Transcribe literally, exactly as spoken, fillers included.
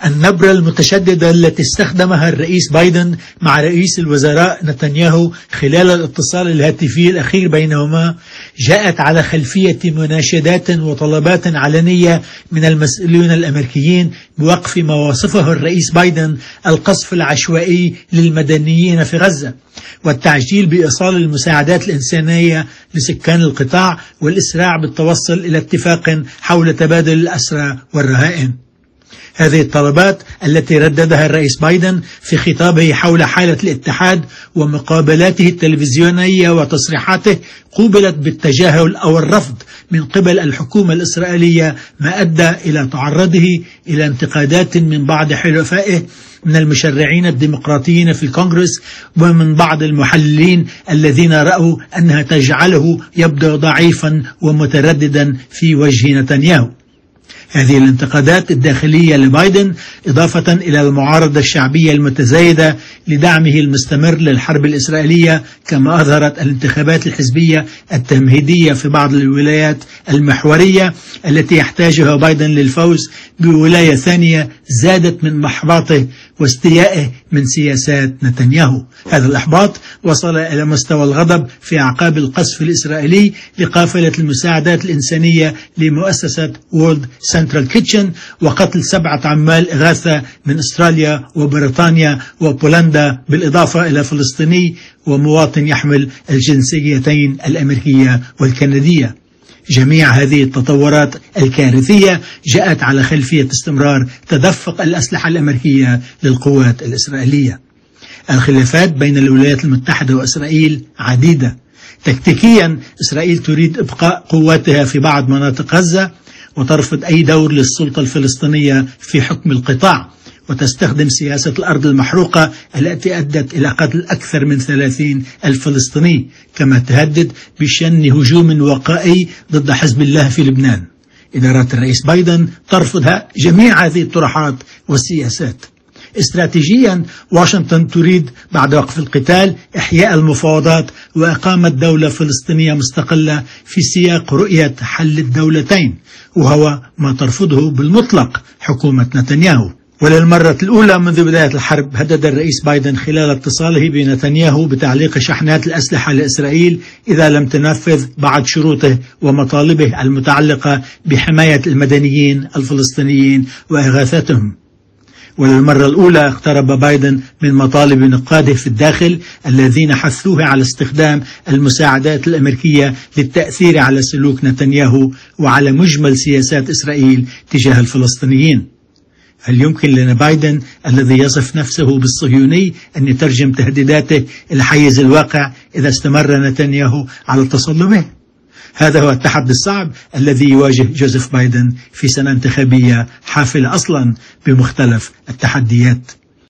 النبرة المتشددة التي استخدمها الرئيس بايدن مع رئيس الوزراء نتنياهو خلال الاتصال الهاتفي الأخير بينهما جاءت على خلفية مناشدات وطلبات علنية من المسؤولين الأمريكيين بوقف ما وصفه الرئيس بايدن القصف العشوائي للمدنيين في غزة، والتعجيل بإيصال المساعدات الإنسانية لسكان القطاع والإسراع بالتوصل إلى اتفاق حول تبادل الأسرى والرهائن. هذه الطلبات التي رددها الرئيس بايدن في خطابه حول حالة الاتحاد ومقابلاته التلفزيونية وتصريحاته قوبلت بالتجاهل أو الرفض من قبل الحكومة الإسرائيلية، ما أدى إلى تعرضه إلى انتقادات من بعض حلفائه من المشرعين الديمقراطيين في الكونغرس ومن بعض المحللين الذين رأوا أنها تجعله يبدو ضعيفا ومترددا في وجه نتنياهو. هذه الانتقادات الداخلية لبايدن إضافة إلى المعارضة الشعبية المتزايدة لدعمه المستمر للحرب الإسرائيلية، كما أظهرت الانتخابات الحزبية التمهيدية في بعض الولايات المحورية التي يحتاجها بايدن للفوز بولاية ثانية، زادت من محبطه واستيائه من سياسات نتنياهو. هذا الإحباط وصل إلى مستوى الغضب في أعقاب القصف الإسرائيلي لقافلة المساعدات الإنسانية لمؤسسة وورلد سنترال كيتشن، وقتل سبعة عمال إغاثة من أستراليا وبريطانيا وبولندا، بالإضافة إلى فلسطيني ومواطن يحمل الجنسيتين الأمريكية والكندية. جميع هذه التطورات الكارثية جاءت على خلفية استمرار تدفق الأسلحة الأمريكية للقوات الإسرائيلية. الخلافات بين الولايات المتحدة وإسرائيل عديدة. تكتيكيا إسرائيل تريد إبقاء قواتها في بعض مناطق غزة وترفض أي دور للسلطة الفلسطينية في حكم القطاع، وتستخدم سياسة الأرض المحروقة التي أدت إلى قتل أكثر من ثلاثين ألف فلسطيني، كما تهدد بشن هجوم وقائي ضد حزب الله في لبنان. إدارة الرئيس بايدن ترفض جميع هذه الطروحات والسياسات. استراتيجيا واشنطن تريد بعد وقف القتال إحياء المفاوضات وإقامة دولة فلسطينية مستقلة في سياق رؤية حل الدولتين، وهو ما ترفضه بالمطلق حكومة نتنياهو. وللمرة الأولى منذ بداية الحرب هدد الرئيس بايدن خلال اتصاله بنتنياهو بتعليق شحنات الأسلحة لإسرائيل إذا لم تنفذ بعض شروطه ومطالبه المتعلقة بحماية المدنيين الفلسطينيين وإغاثتهم. وللمرة الأولى اقترب بايدن من مطالب نقاده في الداخل الذين حثوه على استخدام المساعدات الأمريكية للتأثير على سلوك نتنياهو وعلى مجمل سياسات إسرائيل تجاه الفلسطينيين. هل يمكن لنا بايدن الذي يصف نفسه بالصهيوني أن يترجم تهديداته إلى حيز الواقع إذا استمر نتنياهو على تصلبه؟ هذا هو التحدي الصعب الذي يواجه جوزيف بايدن في سنة انتخابية حافلة أصلا بمختلف التحديات.